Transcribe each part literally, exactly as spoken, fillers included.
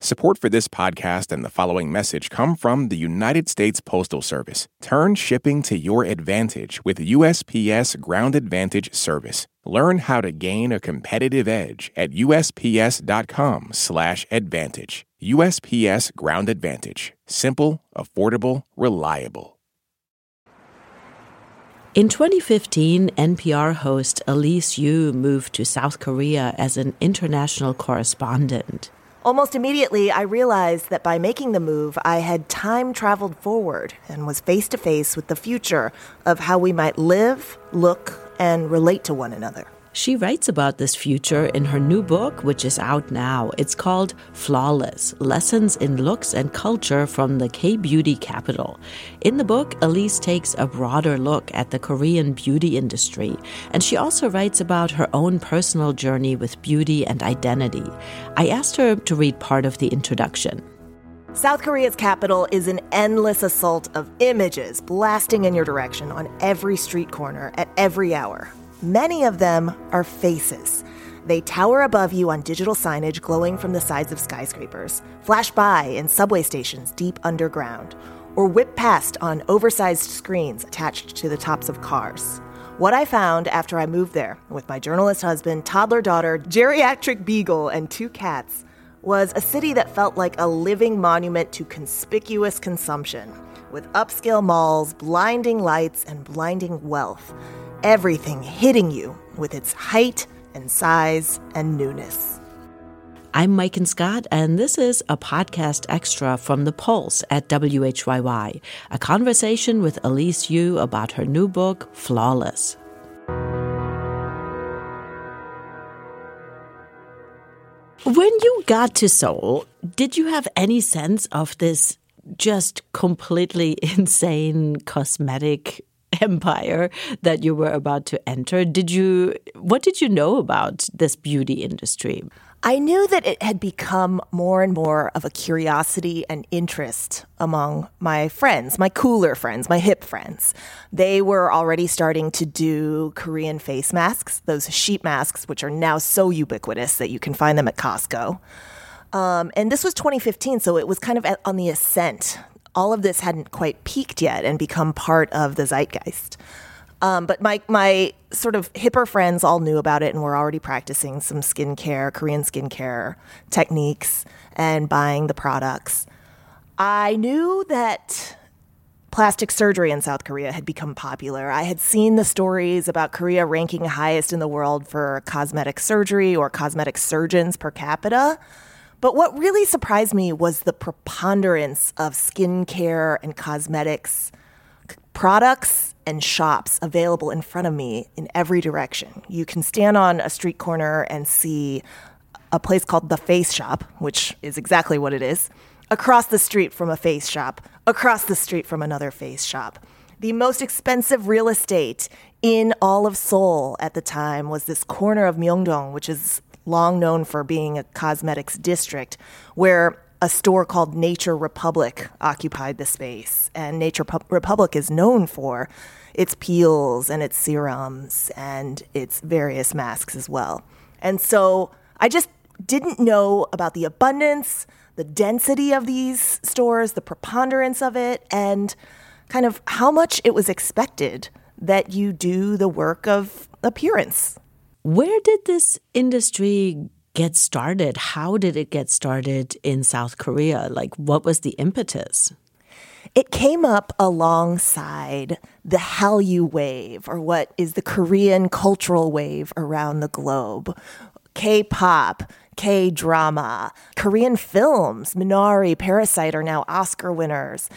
Support for this podcast and the following message come from the United States Postal Service. Turn shipping to your advantage with U S P S Ground Advantage service. Learn how to gain a competitive edge at usps.com slash advantage. U S P S Ground Advantage. Simple, affordable, reliable. In twenty fifteen, N P R host Elise Yu moved to South Korea as an international correspondent. Almost immediately, I realized that by making the move, I had time-traveled forward and was face-to-face with the future of how we might live, look, and relate to one another. She writes about this future in her new book, which is out now. It's called Flawless, Lessons in Looks and Culture from the K-Beauty Capital. In the book, Elise takes a broader look at the Korean beauty industry, and she also writes about her own personal journey with beauty and identity. I asked her to read part of the introduction. South Korea's capital is an endless assault of images blasting in your direction on every street corner at every hour. Many of them are faces. They tower above you on digital signage glowing from the sides of skyscrapers, flash by in subway stations deep underground, or whip past on oversized screens attached to the tops of cars. What I found after I moved there with my journalist husband, toddler daughter, geriatric beagle, and two cats was a city that felt like a living monument to conspicuous consumption, with upscale malls, blinding lights, and blinding wealth. Everything hitting you with its height and size and newness. I'm Maiken Scott, and this is a podcast extra from The Pulse at W H Y Y, a conversation with Elise Yu about her new book, Flawless. When you got to Seoul, did you have any sense of this just completely insane cosmetic empire that you were about to enter? Did you, what did you know about this beauty industry? I knew that it had become more and more of a curiosity and interest among my friends, my cooler friends, my hip friends. They were already starting to do Korean face masks, those sheet masks, which are now so ubiquitous that you can find them at Costco. Um, and this was twenty fifteen, so it was kind of on the ascent. All of this hadn't quite peaked yet and become part of the zeitgeist. Um, but my my sort of hipper friends all knew about it and were already practicing some skincare, Korean skincare techniques and buying the products. I knew that plastic surgery in South Korea had become popular. I had seen the stories about Korea ranking highest in the world for cosmetic surgery or cosmetic surgeons per capita. But what really surprised me was the preponderance of skincare and cosmetics products and shops available in front of me in every direction. You can stand on a street corner and see a place called The Face Shop, which is exactly what it is, across the street from a face shop, across the street from another face shop. The most expensive real estate in all of Seoul at the time was this corner of Myeongdong, which is long known for being a cosmetics district, where a store called Nature Republic occupied the space. And Nature Pu- Republic is known for its peels and its serums and its various masks as well. And so I just didn't know about the abundance, the density of these stores, the preponderance of it, and kind of how much it was expected that you do the work of appearance. Where did this industry get started? How did it get started in South Korea? Like, what was the impetus? It came up alongside the Hallyu wave, or what is the Korean cultural wave around the globe. K-pop, K-drama, Korean films, Minari, Parasite are now Oscar winners.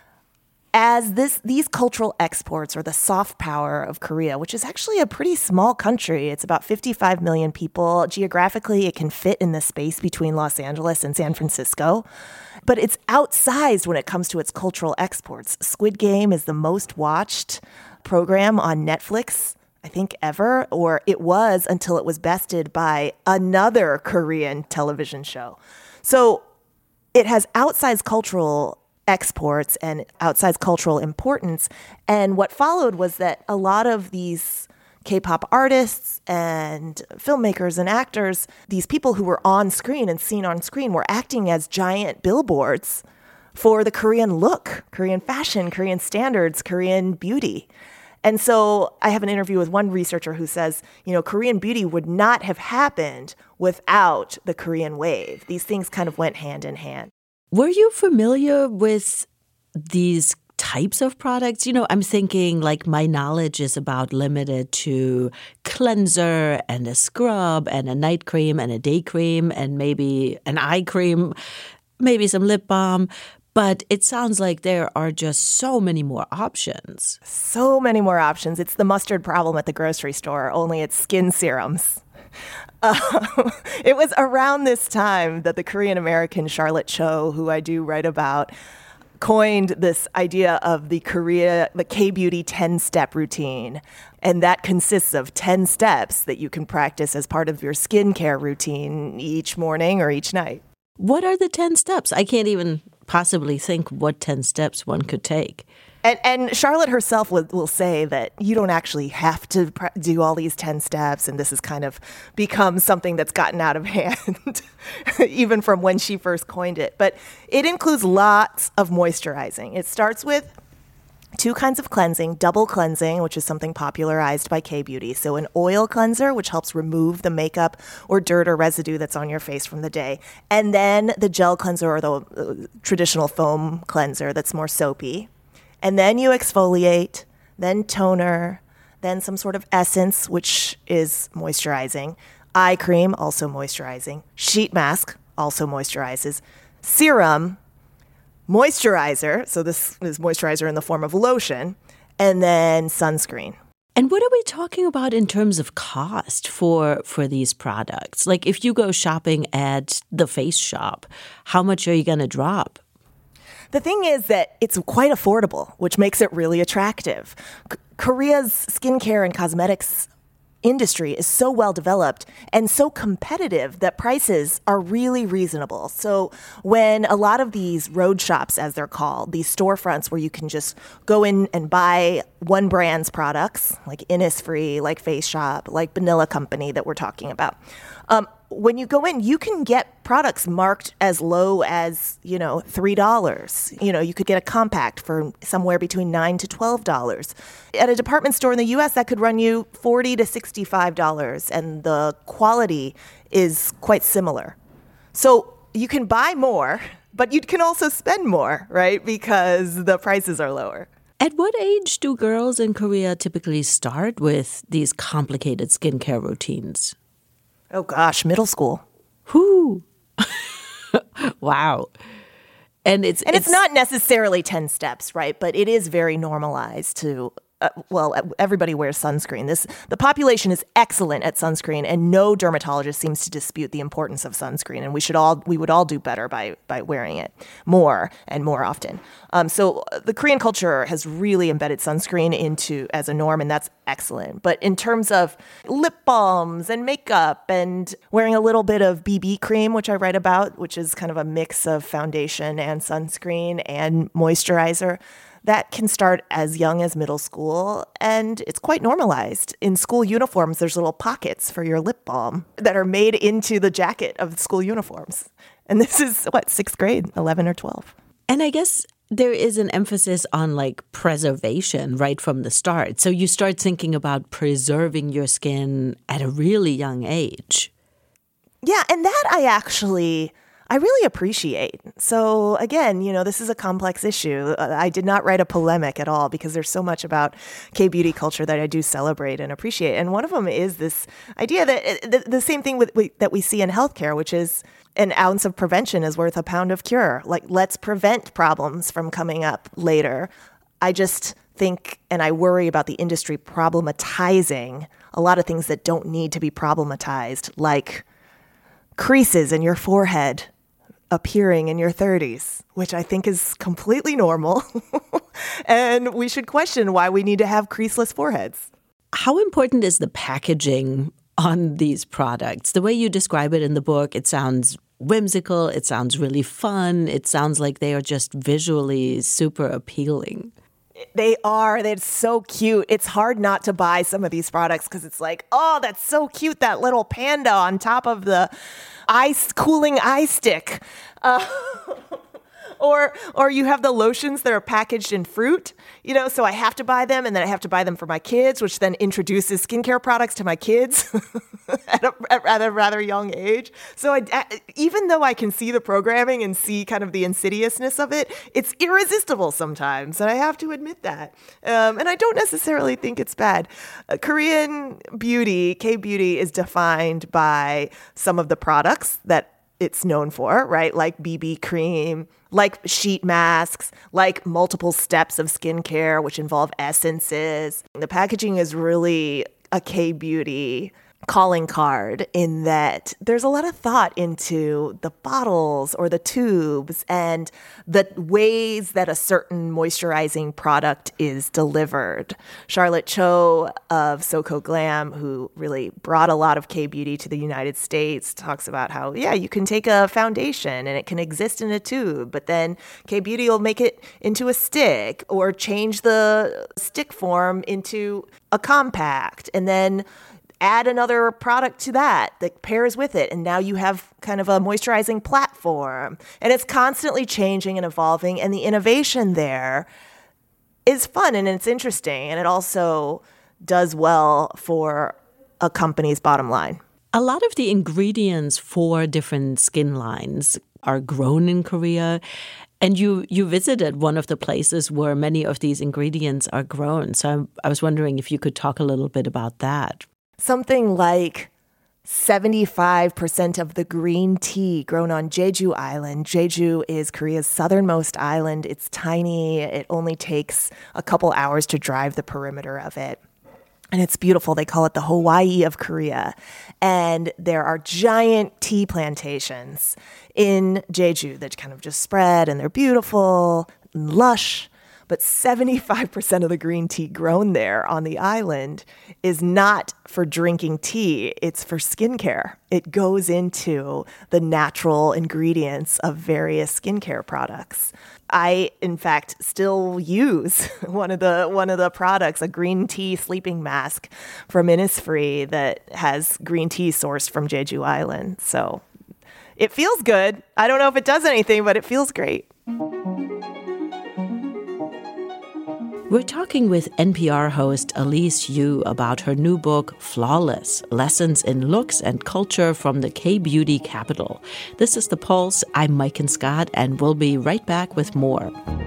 As this, these cultural exports are the soft power of Korea, which is actually a pretty small country. It's about fifty-five million people. Geographically, it can fit in the space between Los Angeles and San Francisco. But it's outsized when it comes to its cultural exports. Squid Game is the most watched program on Netflix, I think, ever, or it was until it was bested by another Korean television show. So it has outsized cultural exports and outsized cultural importance. And what followed was that a lot of these K-pop artists and filmmakers and actors, these people who were on screen and seen on screen were acting as giant billboards for the Korean look, Korean fashion, Korean standards, Korean beauty. And so I have an interview with one researcher who says, you know, Korean beauty would not have happened without the Korean wave. These things kind of went hand in hand. Were you familiar with these types of products? You know, I'm thinking like my knowledge is about limited to cleanser and a scrub and a night cream and a day cream and maybe an eye cream, maybe some lip balm. But it sounds like there are just so many more options. So many more options. It's the mustard problem at the grocery store, only it's skin serums. Uh, it was around this time that the Korean-American Charlotte Cho, who I do write about, coined this idea of the Korea, the K-beauty ten-step routine. And that consists of ten steps that you can practice as part of your skincare routine each morning or each night. What are the ten steps? I can't even possibly think what ten steps one could take. And, and Charlotte herself will, will say that you don't actually have to pr- do all these ten steps, and this has kind of become something that's gotten out of hand, even from when she first coined it. But it includes lots of moisturizing. It starts with two kinds of cleansing, double cleansing, which is something popularized by K-beauty. So an oil cleanser, which helps remove the makeup or dirt or residue that's on your face from the day. And then the gel cleanser or the uh, traditional foam cleanser that's more soapy. And then you exfoliate, then toner, then some sort of essence, which is moisturizing. Eye cream, also moisturizing. Sheet mask, also moisturizes. Serum, moisturizer, so this is moisturizer in the form of lotion, and then sunscreen. And what are we talking about in terms of cost for for these products? Like if you go shopping at the Face Shop, how much are you going to drop? The thing is that it's quite affordable, which makes it really attractive. C- Korea's skincare and cosmetics industry is so well developed and so competitive that prices are really reasonable. So when a lot of these road shops, as they're called, these storefronts where you can just go in and buy one brand's products, like Innisfree, like Face Shop, like Banilla Company that we're talking about, um, when you go in, you can get products marked as low as, you know, three dollars. You know, you could get a compact for somewhere between nine to twelve dollars. At a department store in the U S, that could run you forty to sixty-five dollars, and the quality is quite similar. So you can buy more, but you can also spend more, right? Because the prices are lower. At what age do girls in Korea typically start with these complicated skincare routines? Oh, gosh, middle school. Whoo. Wow. And it's and it's, it's not necessarily ten steps, right? But it is very normalized to, uh, well, everybody wears sunscreen. This the population is excellent at sunscreen, and no dermatologist seems to dispute the importance of sunscreen. And we should all we would all do better by by wearing it more and more often. Um, so the Korean culture has really embedded sunscreen into as a norm, and that's excellent. But in terms of lip balms and makeup and wearing a little bit of B B cream, which I write about, which is kind of a mix of foundation and sunscreen and moisturizer, that can start as young as middle school, and it's quite normalized. In school uniforms, there's little pockets for your lip balm that are made into the jacket of the school uniforms. And this is, what, sixth grade, eleven or twelve. And I guess there is an emphasis on like preservation right from the start. So you start thinking about preserving your skin at a really young age. Yeah, and that I actually... I really appreciate. So again, you know, this is a complex issue. I did not write a polemic at all because there's so much about K-beauty culture that I do celebrate and appreciate. And one of them is this idea that the, the same thing with, we, that we see in healthcare, which is an ounce of prevention is worth a pound of cure. Like, let's prevent problems from coming up later. I just think, and I worry about the industry problematizing a lot of things that don't need to be problematized, like creases in your forehead appearing in your thirties, which I think is completely normal. And we should question why we need to have creaseless foreheads. How important is the packaging on these products? The way you describe it in the book, it sounds whimsical, it sounds really fun, it sounds like they are just visually super appealing. They are. They're so cute. It's hard not to buy some of these products because it's like, oh, that's so cute. That little panda on top of the ice cooling eye stick. Uh, Or or you have the lotions that are packaged in fruit, you know, so I have to buy them, and then I have to buy them for my kids, which then introduces skincare products to my kids at, a, at a rather young age. So I, I, even though I can see the programming and see kind of the insidiousness of it, it's irresistible sometimes, and I have to admit that. Um, and I don't necessarily think it's bad. Uh, Korean beauty, K-beauty, is defined by some of the products that it's known for, right? Like B B cream, like sheet masks, like multiple steps of skincare, which involve essences. The packaging is really a K-beauty calling card in that there's a lot of thought into the bottles or the tubes and the ways that a certain moisturizing product is delivered. Charlotte Cho of SoCo Glam, who really brought a lot of K-beauty to the United States, talks about how, yeah, you can take a foundation and it can exist in a tube, but then K-beauty will make it into a stick or change the stick form into a compact, and then add another product to that that pairs with it. And now you have kind of a moisturizing platform. And it's constantly changing and evolving. And the innovation there is fun and it's interesting. And it also does well for a company's bottom line. A lot of the ingredients for different skin lines are grown in Korea. And you you visited one of the places where many of these ingredients are grown. So I was wondering if you could talk a little bit about that. Something like seventy-five percent of the green tea grown on Jeju Island. Jeju is Korea's southernmost island. It's tiny. It only takes a couple hours to drive the perimeter of it. And it's beautiful. They call it the Hawaii of Korea. And there are giant tea plantations in Jeju that kind of just spread, and they're beautiful and lush. But seventy-five percent of the green tea grown there on the island is not for drinking tea. It's for skincare. It goes into the natural ingredients of various skincare products. I, in fact, still use one of the one of the products, a green tea sleeping mask from Innisfree that has green tea sourced from Jeju Island. So it feels good. I don't know if it does anything, but it feels great. We're talking with N P R host Elise Yu about her new book, Flawless, Lessons in Looks and Culture from the K-Beauty Capital. This is The Pulse. I'm Maiken Scott, and we'll be right back with more.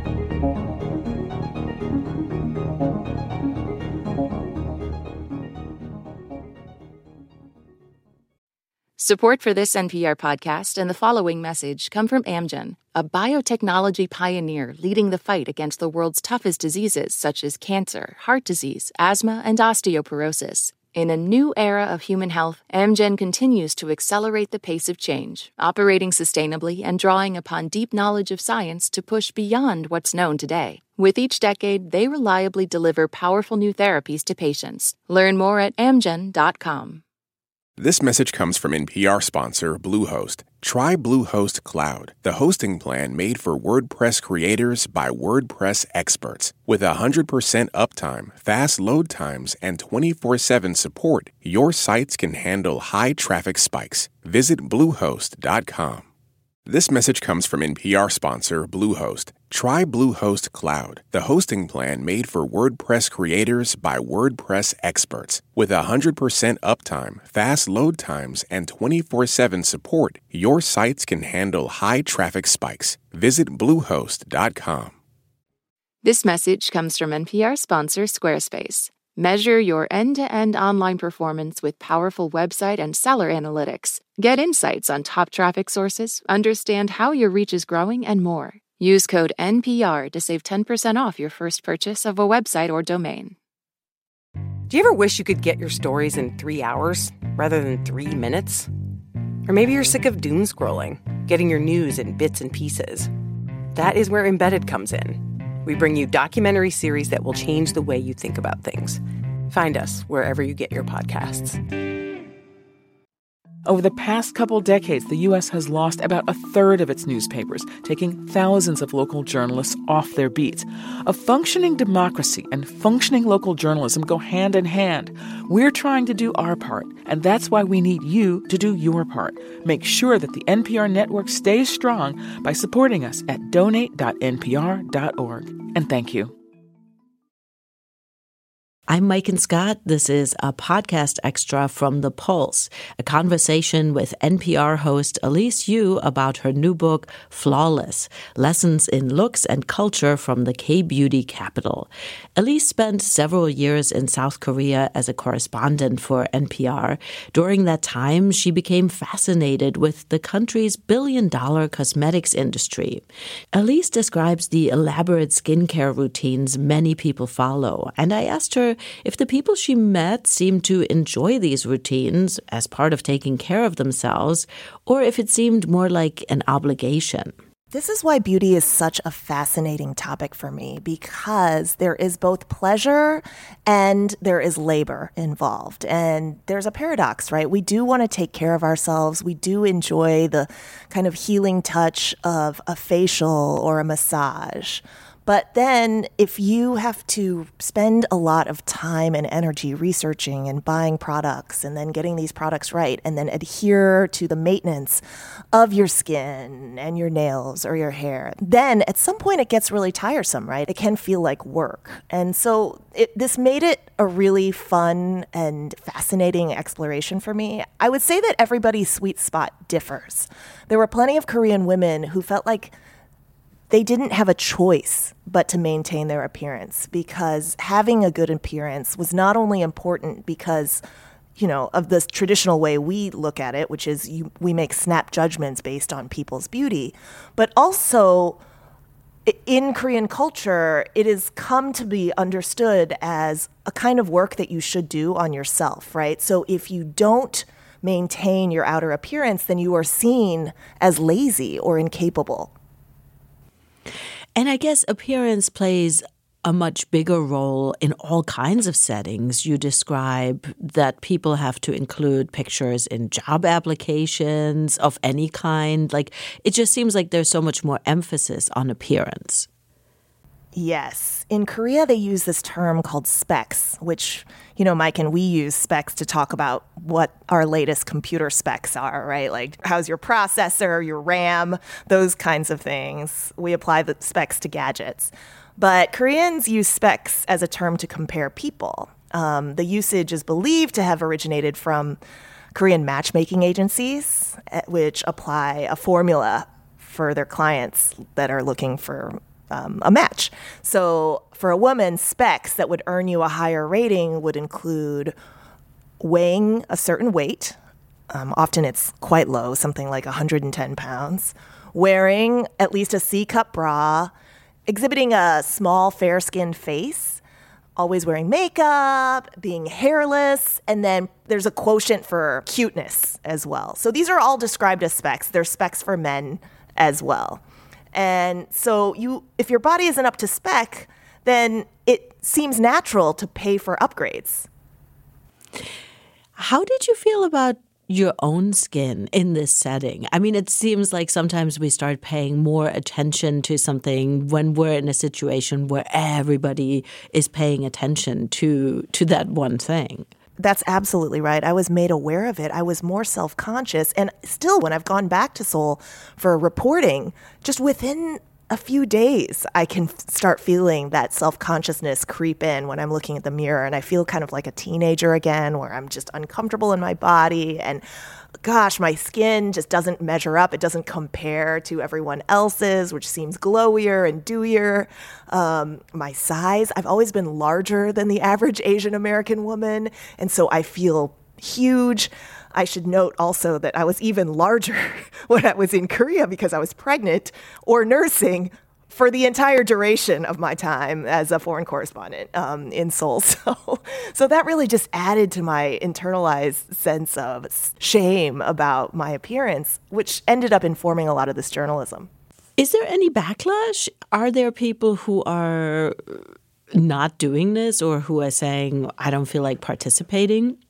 Support for this N P R podcast and the following message come from Amgen, a biotechnology pioneer leading the fight against the world's toughest diseases such as cancer, heart disease, asthma, and osteoporosis. In a new era of human health, Amgen continues to accelerate the pace of change, operating sustainably and drawing upon deep knowledge of science to push beyond what's known today. With each decade, they reliably deliver powerful new therapies to patients. Learn more at amgen dot com. This message comes from N P R sponsor Bluehost. Try Bluehost Cloud, the hosting plan made for WordPress creators by WordPress experts. With one hundred percent uptime, fast load times, and twenty-four seven support, your sites can handle high traffic spikes. Visit bluehost dot com. This message comes from N P R sponsor Bluehost. Try Bluehost Cloud, the hosting plan made for WordPress creators by WordPress experts. With one hundred percent uptime, fast load times, and twenty-four seven support, your sites can handle high traffic spikes. Visit bluehost dot com. This message comes from N P R sponsor Squarespace. Measure your end-to-end online performance with powerful website and seller analytics. Get insights on top traffic sources, understand how your reach is growing, and more. Use code N P R to save ten percent off your first purchase of a website or domain. Do you ever wish you could get your stories in three hours rather than three minutes? Or maybe you're sick of doom scrolling, getting your news in bits and pieces. That is where Embedded comes in. We bring you documentary series that will change the way you think about things. Find us wherever you get your podcasts. Over the past couple decades, the U S has lost about a third of its newspapers, taking thousands of local journalists off their beats. A functioning democracy and functioning local journalism go hand in hand. We're trying to do our part, and that's why we need you to do your part. Make sure that the N P R network stays strong by supporting us at donate dot n p r dot org. And thank you. I'm Maiken Scott. This is a podcast extra from The Pulse, a conversation with N P R host Elise Yu about her new book, Flawless, Lessons in Looks and Culture from the K-Beauty Capital. Elise spent several years in South Korea as a correspondent for N P R. During that time, she became fascinated with the country's billion-dollar cosmetics industry. Elise describes the elaborate skincare routines many people follow, and I asked her if the people she met seemed to enjoy these routines as part of taking care of themselves, or if it seemed more like an obligation. This is why beauty is such a fascinating topic for me, because there is both pleasure and there is labor involved. And there's a paradox, right? We do want to take care of ourselves. We do enjoy the kind of healing touch of a facial or a massage. But then if you have to spend a lot of time and energy researching and buying products and then getting these products right and then adhere to the maintenance of your skin and your nails or your hair, then at some point it gets really tiresome, right? It can feel like work. And so it, this made it a really fun and fascinating exploration for me. I would say that everybody's sweet spot differs. There were plenty of Korean women who felt like they didn't have a choice but to maintain their appearance, because having a good appearance was not only important because, you know, of the traditional way we look at it, which is you, we make snap judgments based on people's beauty, but also in Korean culture, it has come to be understood as a kind of work that you should do on yourself, right? So if you don't maintain your outer appearance, then you are seen as lazy or incapable. And I guess appearance plays a much bigger role in all kinds of settings. You describe that people have to include pictures in job applications of any kind. Like, it just seems like there's so much more emphasis on appearance. Yes. In Korea, they use this term called specs, which, you know, Mike, and we use specs to talk about what our latest computer specs are, right? Like, how's your processor, your RAM, those kinds of things. We apply the specs to gadgets. But Koreans use specs as a term to compare people. Um, the usage is believed to have originated from Korean matchmaking agencies, which apply a formula for their clients that are looking for Um, a match. So for a woman, specs that would earn you a higher rating would include weighing a certain weight. Um, often it's quite low, something like one hundred ten pounds. Wearing at least a C-cup bra. Exhibiting a small, fair-skinned face. Always wearing makeup. Being hairless. And then there's a quotient for cuteness as well. So these are all described as specs. They're specs for men as well. And so you, if your body isn't up to spec, then it seems natural to pay for upgrades. How did you feel about your own skin in this setting? I mean, it seems like sometimes we start paying more attention to something when we're in a situation where everybody is paying attention to, to that one thing. That's absolutely right. I was made aware of it. I was more self-conscious. And still, when I've gone back to Seoul for reporting, just within a few days, I can start feeling that self-consciousness creep in when I'm looking at the mirror. And I feel kind of like a teenager again, where I'm just uncomfortable in my body. And gosh, my skin just doesn't measure up. It doesn't compare to everyone else's, which seems glowier and dewier. Um, my size, I've always been larger than the average Asian American woman. And so I feel huge. I should note also that I was even larger when I was in Korea because I was pregnant or nursing for the entire duration of my time as a foreign correspondent um, in Seoul. So, so that really just added to my internalized sense of shame about my appearance, which ended up informing a lot of this journalism. Is there any backlash? Are there people who are not doing this or who are saying, I don't feel like participating?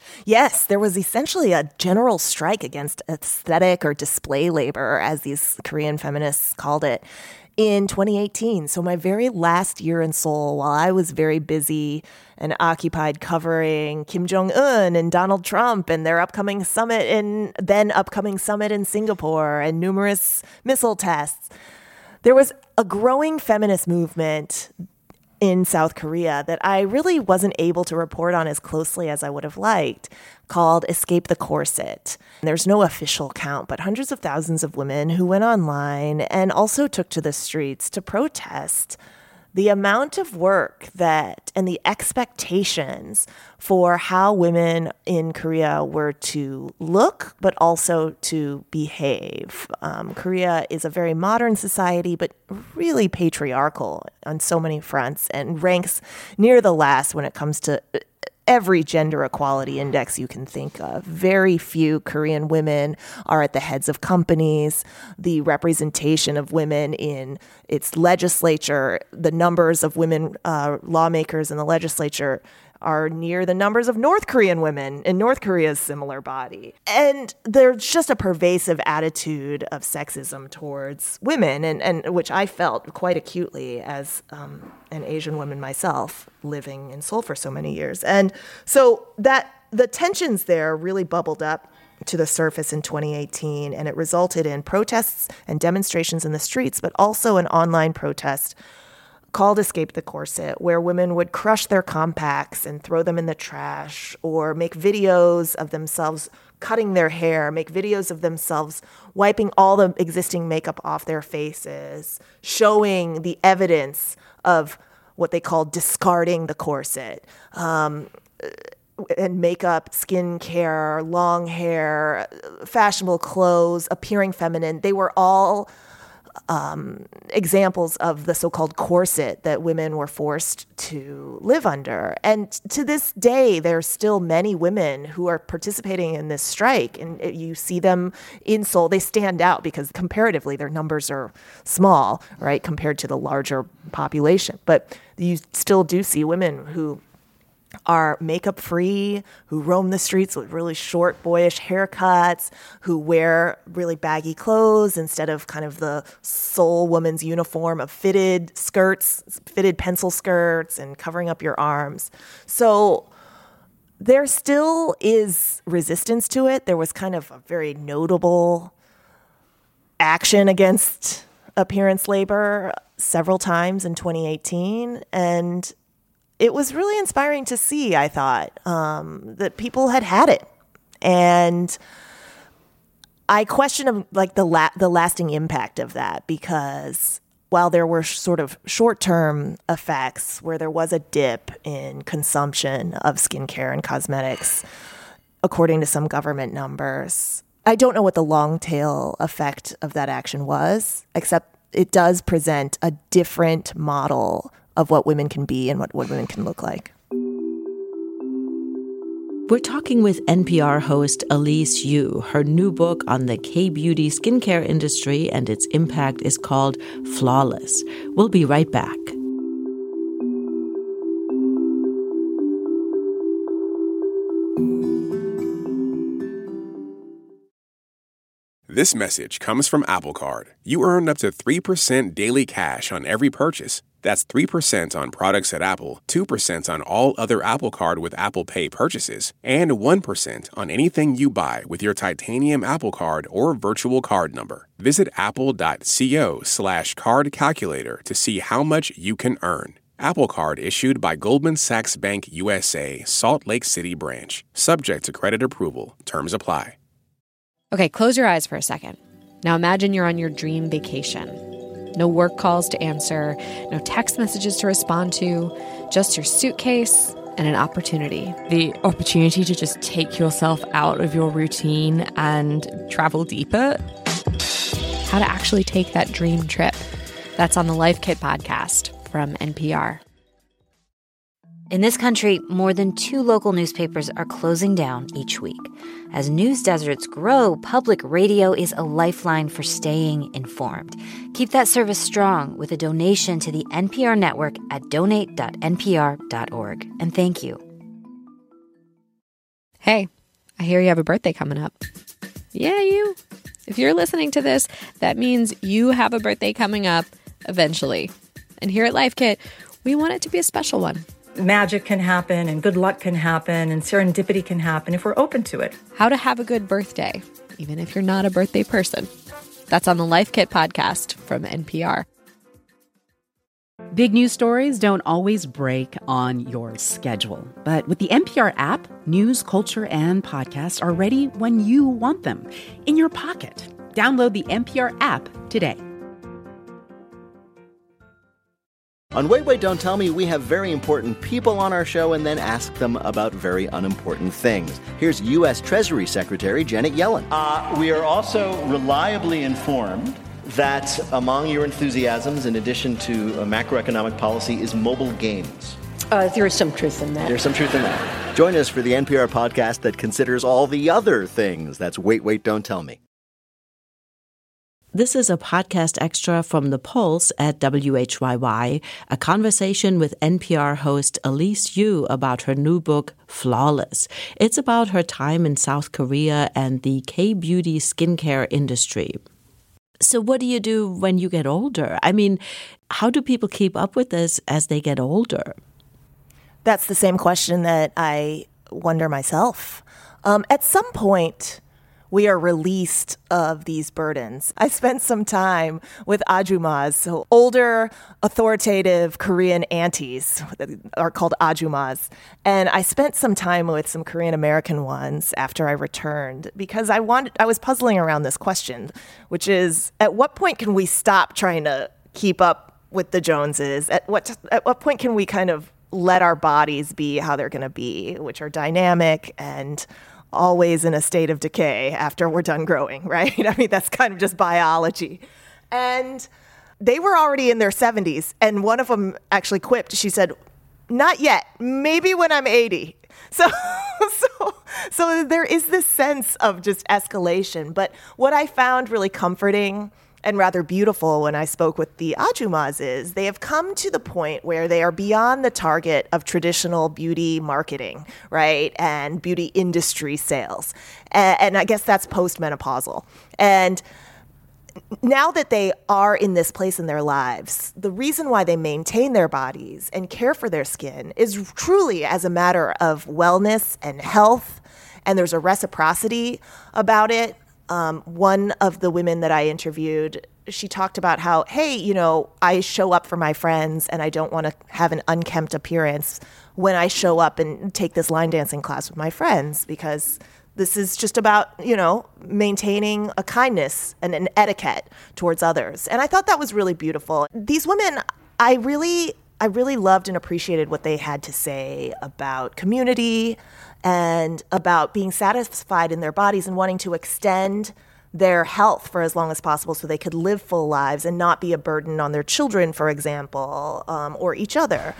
Yes, there was essentially a general strike against aesthetic or display labor, as these Korean feminists called it, in twenty eighteen. So my very last year in Seoul, while I was very busy and occupied covering Kim Jong-un and Donald Trump and their upcoming summit in then upcoming summit in Singapore and numerous missile tests, there was a growing feminist movement in South Korea that I really wasn't able to report on as closely as I would have liked, called Escape the Corset. There's no official count, but hundreds of thousands of women who went online and also took to the streets to protest the amount of work that and the expectations for how women in Korea were to look, but also to behave. Um, Korea is a very modern society, but really patriarchal on so many fronts and ranks near the last when it comes to every gender equality index you can think of. Very few Korean women are at the heads of companies. The representation of women in its legislature, the numbers of women uh, lawmakers in the legislature are near the numbers of North Korean women in North Korea's similar body. And there's just a pervasive attitude of sexism towards women, and, and which I felt quite acutely as um, an Asian woman myself living in Seoul for so many years. And so that the tensions there really bubbled up to the surface in twenty eighteen, and it resulted in protests and demonstrations in the streets, but also an online protest called Escape the Corset, where women would crush their compacts and throw them in the trash, or make videos of themselves cutting their hair, make videos of themselves wiping all the existing makeup off their faces, showing the evidence of what they call discarding the corset. Um, and makeup, skincare, long hair, fashionable clothes, appearing feminine. They were all Um, examples of the so-called corset that women were forced to live under. And to this day, there are still many women who are participating in this strike. And you see them in Seoul. They stand out because comparatively their numbers are small, right, compared to the larger population. But you still do see women who are makeup-free, who roam the streets with really short, boyish haircuts, who wear really baggy clothes instead of kind of the Seoul woman's uniform of fitted skirts, fitted pencil skirts, and covering up your arms. So there still is resistance to it. There was kind of a very notable action against appearance labor several times in twenty eighteen, and it was really inspiring to see, I thought, um, that people had had it. And I question like the la- the lasting impact of that, because while there were sh- sort of short-term effects where there was a dip in consumption of skincare and cosmetics, according to some government numbers, I don't know what the long tail effect of that action was, except it does present a different model of what women can be and what, what women can look like. We're talking with N P R host Elise Yu. Her new book on the K-beauty skincare industry and its impact is called Flawless. We'll be right back. This message comes from Apple Card. You earn up to three percent daily cash on every purchase. That's three percent on products at Apple, two percent on all other Apple Card with Apple Pay purchases, and one percent on anything you buy with your titanium Apple Card or virtual card number. Visit apple.co slash card calculator to see how much you can earn. Apple Card issued by Goldman Sachs Bank U S A, Salt Lake City branch. Subject to credit approval. Terms apply. Okay, close your eyes for a second. Now imagine you're on your dream vacation. No work calls to answer, no text messages to respond to, just your suitcase and an opportunity. The opportunity to just take yourself out of your routine and travel deeper. How to actually take that dream trip. That's on the Life Kit podcast from N P R. In this country, more than two local newspapers are closing down each week. As news deserts grow, public radio is a lifeline for staying informed. Keep that service strong with a donation to the N P R network at donate dot n p r dot org. And thank you. Hey, I hear you have a birthday coming up. Yeah, you. If you're listening to this, that means you have a birthday coming up eventually. And here at Life Kit, we want it to be a special one. Magic can happen and good luck can happen and serendipity can happen if we're open to it. How to have a good birthday, even if you're not a birthday person. That's on the Life Kit podcast from N P R. Big news stories don't always break on your schedule. But with the N P R app, news, culture, and podcasts are ready when you want them, in your pocket. Download the N P R app today. On Wait, Wait, Don't Tell Me, we have very important people on our show and then ask them about very unimportant things. Here's U S Treasury Secretary Janet Yellen. Uh, we are also reliably informed that among your enthusiasms, in addition to uh, macroeconomic policy, is mobile games. Uh, there is some truth in that. There's some truth in that. Join us for the N P R podcast that considers all the other things. That's Wait, Wait, Don't Tell Me. This is a podcast extra from The Pulse at W H Y Y, a conversation with N P R host Elise Yu about her new book, Flawless. It's about her time in South Korea and the K-beauty skincare industry. So what do you do when you get older? I mean, how do people keep up with this as they get older? That's the same question that I wonder myself. Um, at some point, we are released of these burdens. I spent some time with ajumas, so older, authoritative Korean aunties are called ajumas. And I spent some time with some Korean American ones after I returned because I wanted, I was puzzling around this question, which is, at what point can we stop trying to keep up with the Joneses? At what at what point can we kind of let our bodies be how they're going to be, which are dynamic and always in a state of decay after we're done growing, right? I mean, that's kind of just biology. And they were already in their seventies. And one of them actually quipped. She said, not yet, maybe when I'm eighty. So, so, so there is this sense of just escalation. But what I found really comforting and rather beautiful when I spoke with the ajumas is they have come to the point where they are beyond the target of traditional beauty marketing, right? And beauty industry sales. And, and I guess that's postmenopausal. And now that they are in this place in their lives, the reason why they maintain their bodies and care for their skin is truly as a matter of wellness and health. And there's a reciprocity about it. Um, one of the women that I interviewed, she talked about how, hey, you know, I show up for my friends and I don't want to have an unkempt appearance when I show up and take this line dancing class with my friends, because this is just about, you know, maintaining a kindness and an etiquette towards others. And I thought that was really beautiful. These women, I really, I really loved and appreciated what they had to say about community and about being satisfied in their bodies and wanting to extend their health for as long as possible so they could live full lives and not be a burden on their children, for example, um, or each other.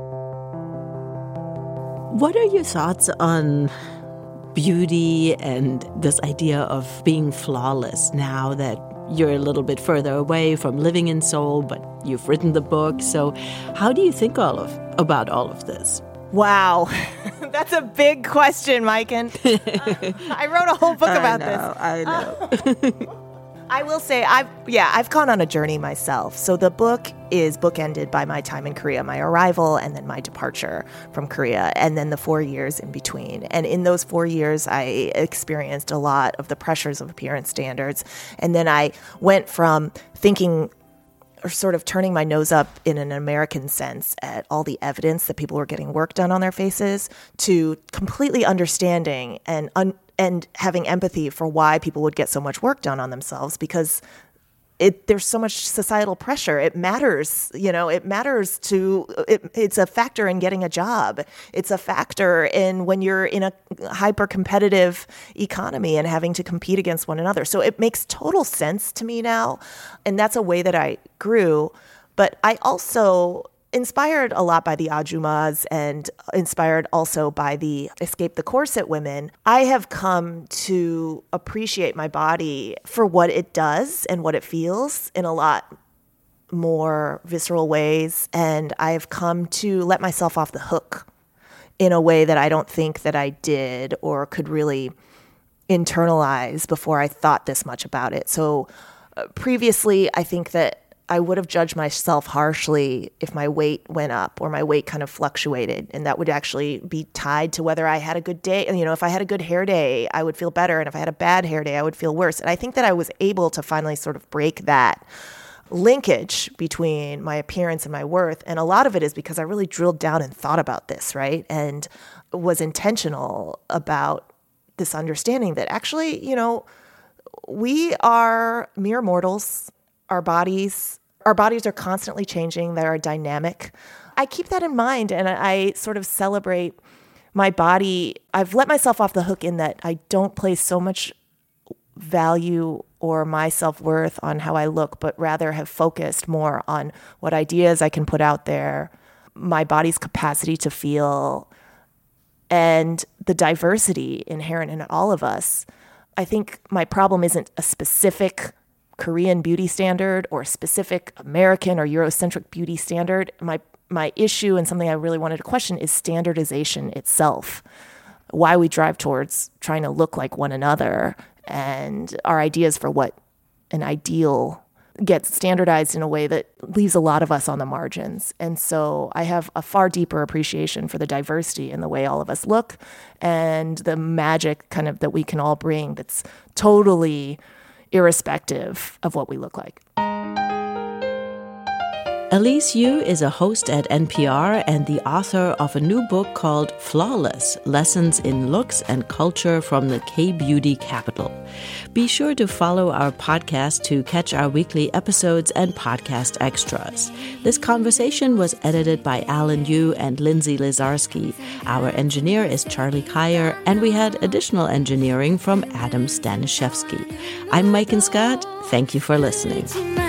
What are your thoughts on beauty and this idea of being flawless now that you're a little bit further away from living in Seoul, but you've written the book? So how do you think all of about all of this? Wow, that's a big question, Maiken. uh, I wrote a whole book about I know, this. I know. Uh, I will say, I've yeah, I've gone on a journey myself. So the book is bookended by my time in Korea, my arrival, and then my departure from Korea, and then the four years in between. And in those four years, I experienced a lot of the pressures of appearance standards. And then I went from thinking, or sort of turning my nose up in an American sense at all the evidence that people were getting work done on their faces, to completely understanding and un- and having empathy for why people would get so much work done on themselves, because it, there's so much societal pressure. It matters, you know, it matters to, it, it's a factor in getting a job. It's a factor in when you're in a hyper competitive economy and having to compete against one another. So it makes total sense to me now. And that's a way that I grew. But I also, inspired a lot by the ajumas and inspired also by the Escape the Corset women, I have come to appreciate my body for what it does and what it feels in a lot more visceral ways. And I've come to let myself off the hook in a way that I don't think that I did or could really internalize before I thought this much about it. So uh, previously, I think that I would have judged myself harshly if my weight went up or my weight kind of fluctuated. And that would actually be tied to whether I had a good day. You know, if I had a good hair day, I would feel better. And if I had a bad hair day, I would feel worse. And I think that I was able to finally sort of break that linkage between my appearance and my worth. And a lot of it is because I really drilled down and thought about this, right? And was intentional about this understanding that actually, you know, we are mere mortals. Our bodies Our bodies are constantly changing. They are dynamic. I keep that in mind, and I sort of celebrate my body. I've let myself off the hook in that I don't place so much value or my self-worth on how I look, but rather have focused more on what ideas I can put out there, my body's capacity to feel, and the diversity inherent in all of us. I think my problem isn't a specific Korean beauty standard or specific American or Eurocentric beauty standard. My my issue and something I really wanted to question is standardization itself. Why we drive towards trying to look like one another and our ideas for what an ideal gets standardized in a way that leaves a lot of us on the margins. And so I have a far deeper appreciation for the diversity in the way all of us look and the magic kind of that we can all bring that's totally irrespective of what we look like. Elise Yu is a host at N P R and the author of a new book called Flawless, Lessons in Looks and Culture from the K-Beauty Capital. Be sure to follow our podcast to catch our weekly episodes and podcast extras. This conversation was edited by Alan Yu and Lindsay Lizarski. Our engineer is Charlie Kyer, and we had additional engineering from Adam Staniszewski. I'm Mike and Scott. Thank you for listening.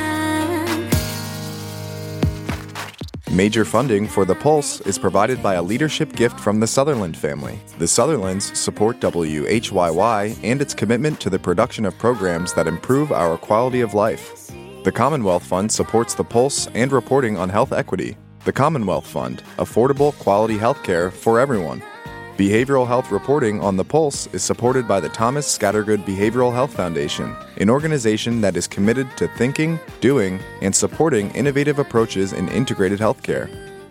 Major funding for The Pulse is provided by a leadership gift from the Sutherland family. The Sutherlands support W H Y Y and its commitment to the production of programs that improve our quality of life. The Commonwealth Fund supports The Pulse and reporting on health equity. The Commonwealth Fund, affordable quality health care for everyone. Behavioral health reporting on The Pulse is supported by the Thomas Scattergood Behavioral Health Foundation, an organization that is committed to thinking, doing, and supporting innovative approaches in integrated healthcare.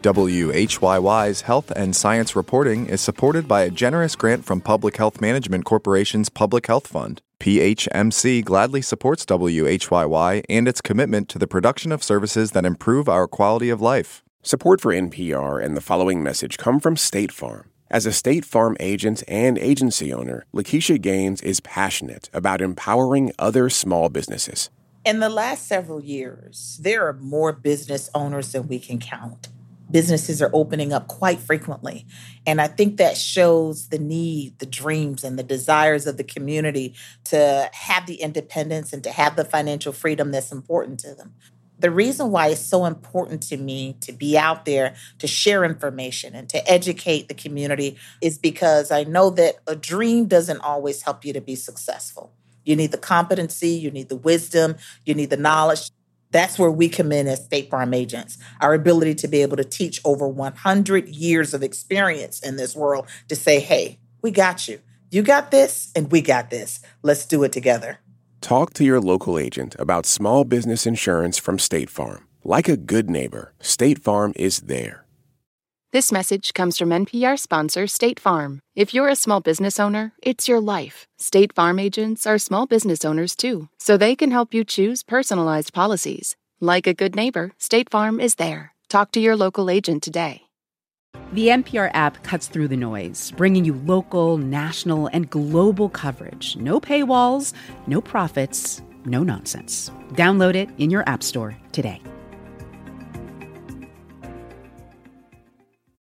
W H Y Y's health and science reporting is supported by a generous grant from Public Health Management Corporation's Public Health Fund. P H M C gladly supports W H Y Y and its commitment to the production of services that improve our quality of life. Support for N P R and the following message come from State Farm. As a State Farm agent and agency owner, Lakeisha Gaines is passionate about empowering other small businesses. In the last several years, there are more business owners than we can count. Businesses are opening up quite frequently. And I think that shows the need, the dreams, and the desires of the community to have the independence and to have the financial freedom that's important to them. The reason why it's so important to me to be out there to share information and to educate the community is because I know that a dream doesn't always help you to be successful. You need the competency, you need the wisdom, you need the knowledge. That's where we come in as State Farm agents, our ability to be able to teach over one hundred years of experience in this world to say, hey, we got you. You got this, and we got this. Let's do it together. Talk to your local agent about small business insurance from State Farm. Like a good neighbor, State Farm is there. This message comes from N P R sponsor State Farm. If you're a small business owner, it's your life. State Farm agents are small business owners too, so they can help you choose personalized policies. Like a good neighbor, State Farm is there. Talk to your local agent today. The N P R app cuts through the noise, bringing you local, national, and global coverage. No paywalls, no profits, no nonsense. Download it in your app store today.